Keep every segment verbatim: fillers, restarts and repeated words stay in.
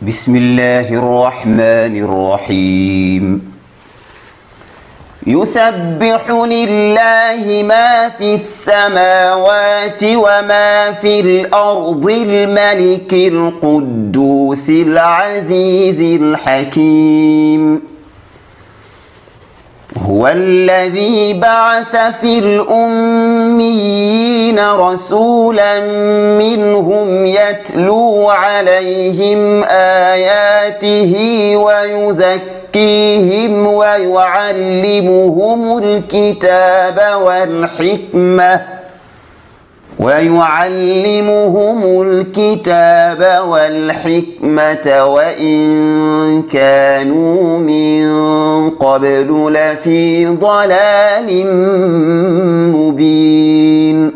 بسم الله الرحمن الرحيم. يسبح لله ما في السماوات وما في الأرض الملك القدوس العزيز الحكيم. هو الذي بعث في الأميين رسولا منهم يتلو عليهم آياته ويزكيهم ويعلمهم الكتاب والحكمة ويعلمهم الكتاب والحكمة وإن كانوا من قبل لفي ضلال مبين.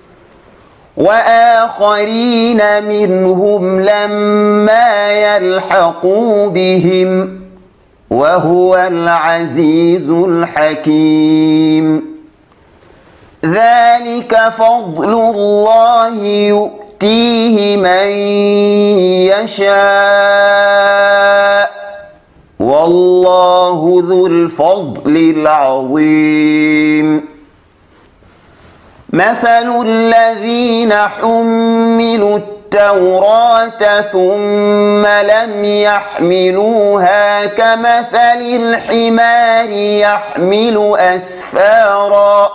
وآخرين منهم لما يلحقوا بهم وهو العزيز الحكيم. ذلك فضل الله يؤتيه من يشاء والله ذو الفضل العظيم. مثل الذين حملوا التوراة ثم لم يحملوها كمثل الحمار يحمل أسفارا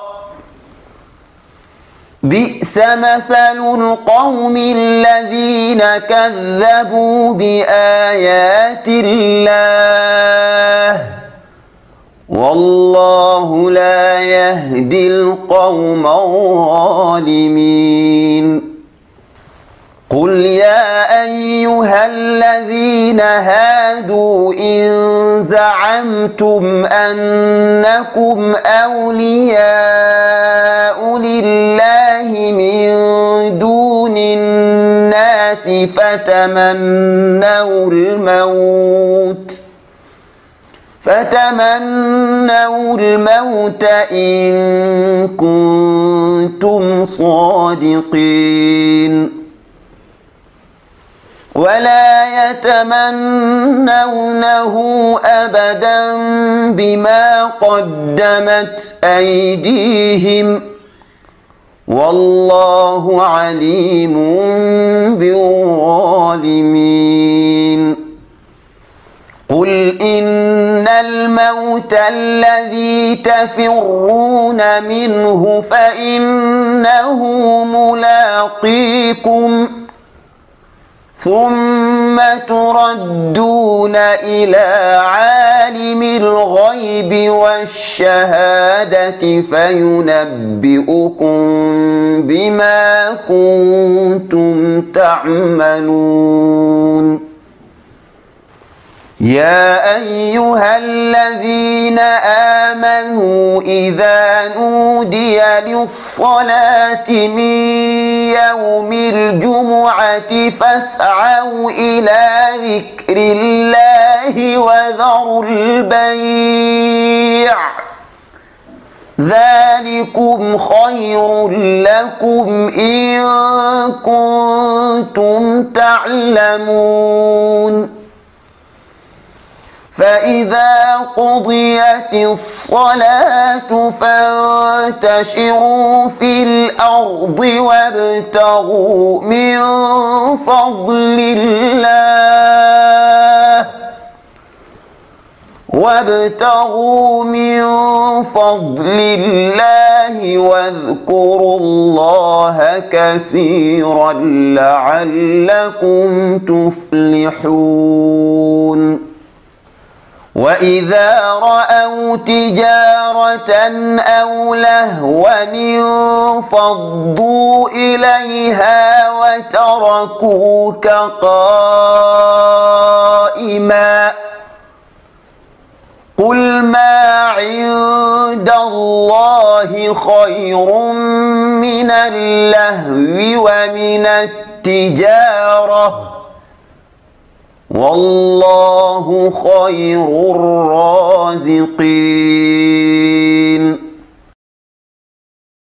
بئس مثل القوم الذين كذبوا بآيات الله والله لا يهدي القوم الظالمين. قل يا أيها الذين هادوا إن زعمتم أنكم أولياء لله من دون الناس فتمنوا الموت فتمنوا الموت إن كنتم صادقين ولا يتمنونه أبدا بما قدمت أيديهم والله عليم بالظالمين. قل إن الموت الذي تفرون منه فإنه ملاقيكم ثم تردون إلى عالم الغيب والشهادة فينبئكم بما كنتم تعملون. يا أيها الذين آمنوا إذا نودي للصلاة من يوم الجمعة فاسعوا إلى ذكر الله وذروا البيع ذلكم خير لكم إن كنتم تعلمون. فإذا قضيت الصلاة فانتشروا في الأرض وابتغوا من فضل الله وابتغوا من فضل الله واذكروا الله كثيرا لعلكم تفلحون. وإذا رأوا تجارة أو لهوا انفضوا إليها وتركوك قائما قل ما عند الله خير من اللهو ومن التجارة والله خير الرازقين.